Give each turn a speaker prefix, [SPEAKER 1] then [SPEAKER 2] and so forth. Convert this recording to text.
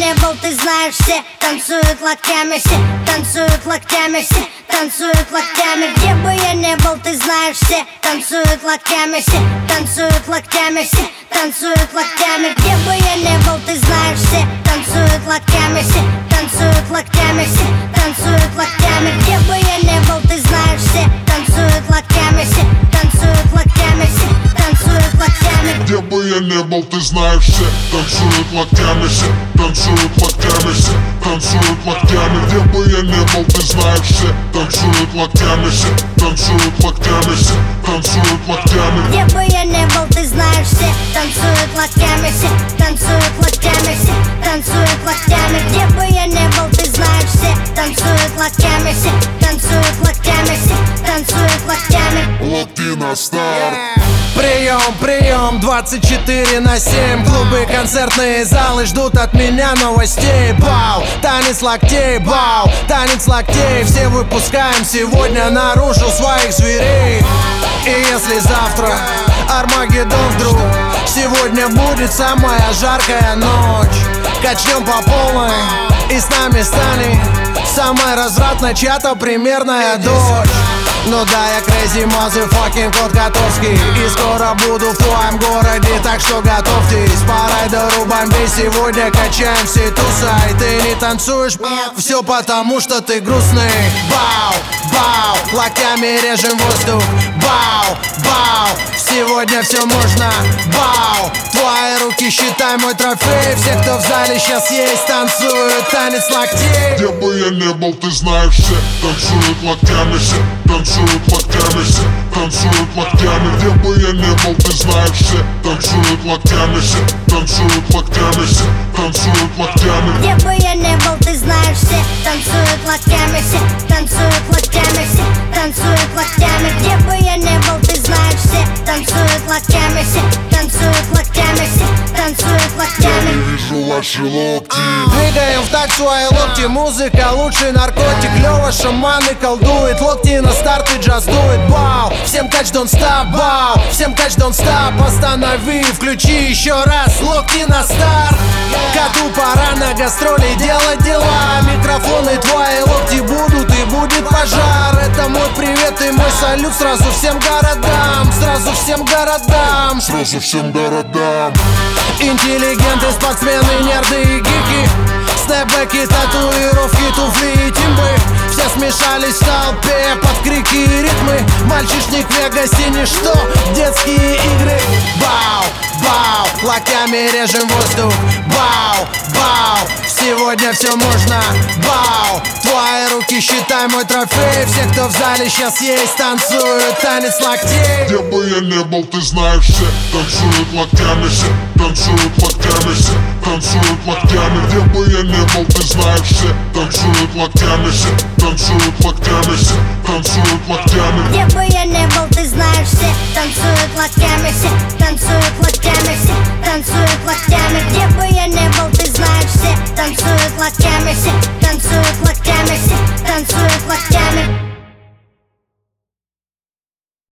[SPEAKER 1] не был, ты знаешь, все танцуют локтями, все танцуют локтями, все танцуют локтями. Где бы я не был, ты знаешь, все танцуют локтями, все танцуют локтями, все танцуют локтями. Где бы я не был, ты знаешь, все танцуют локтями, все танцуют локтями, все танцуют локтями. Где бы я не был, ты знаешь, все танцуют локтями, все танцуют локтями, все танцуют локтями.
[SPEAKER 2] Где бы я не был, ты знаешь, все танцуют локтями, все танцуют локтями, все танцуют локтями. Где бы я не был, ты знаешь, все танцуют локтями, все танцуют локтями, все танцуют локтями.
[SPEAKER 1] Где бы я не был, ты знаешь, все танцуют локтями, все танцуют локтями, все танцуют локтями. Где бы я не был, ты знаешь, все танцуют локтями, все танцуют локтями, все танцуют локтями.
[SPEAKER 2] Локти на старт.
[SPEAKER 3] Прием, прием, 24/7. Клубы, концертные залы ждут от меня новостей. Бау, танец локтей, бау, танец локтей. Все выпускаем сегодня наружу своих зверей. И если завтра Армагеддон вдруг, сегодня будет самая жаркая ночь. Качнем по полной, и с нами станет самая развратная чья-то примерная дочь. Ну да, я crazy motherfucking кот Котовский, и скоро буду в твоем городе, так что готовьтесь. По райдеру бомбей сегодня качаем все туса. И ты не танцуешь, все потому что ты грустный. Бау, бау, локтями режем воздух. Бау, бау, сегодня все можно. Бау, твои руки считай мой трофей. Все, кто в зале сейчас есть, танцуют танец локтей.
[SPEAKER 2] Где бы я не был, ты знаешь, все танцуют локтями, все танцуют локтями, все танцуют локтями. Где бы я не был, ты знаешь, все танцуют локтями, все танцуют локтями, все танцуют локтями.
[SPEAKER 1] Где бы я не был, ты знаешь, все танцуют локтями, все танцуют локтями, все танцуют локтями. Где бы я не был, ты знаешь, все танцуют локтями, все танцуют локтями, все танцуют локтями.
[SPEAKER 2] Я вижу ваши локти.
[SPEAKER 3] Двигаем в такт свои локти, музыка лучший наркотик. Лёва шаманы колдует, локти на старт и джаз дует. Бау, всем кач don't stop, бау, всем кач don't stop. Останови, включи еще раз, локти на старт. Коту пора на гастроли делать дела. Микрофоны твои локти будут и будет пожар. Это мой привет и мой салют сразу всем городам. Сразу всем городам.
[SPEAKER 2] Сразу всем городам.
[SPEAKER 3] Интеллигенты, спортсмены, нерды и гики. Снэпбэки, татуировки, туфли и тимбы. Все смешались в толпе под крики и ритмы. Мальчишник в Вегасе ничто, детские игры. Бау, бау, локтями режем воздух. Бау, бау, сегодня все можно. Бау, твои руки считай мой трофей. Все, кто в зале сейчас есть, танцуют танец локтей.
[SPEAKER 2] Где бы я не был, ты знаешь, все танцуют локтями, все танцуют локтями, все танцуют локтями. Где бы я не был, ты знаешь, все танцуют локтями, все танцуют локтями, все танцуют локтями.
[SPEAKER 1] Где бы я не был, ты знаешь, все танцуют локтями, все танцуют локтями, все танцуют локтями. Где бы я не был, ты знаешь, все танцуют локтями, все танцуют локтями, все танцуют локтями.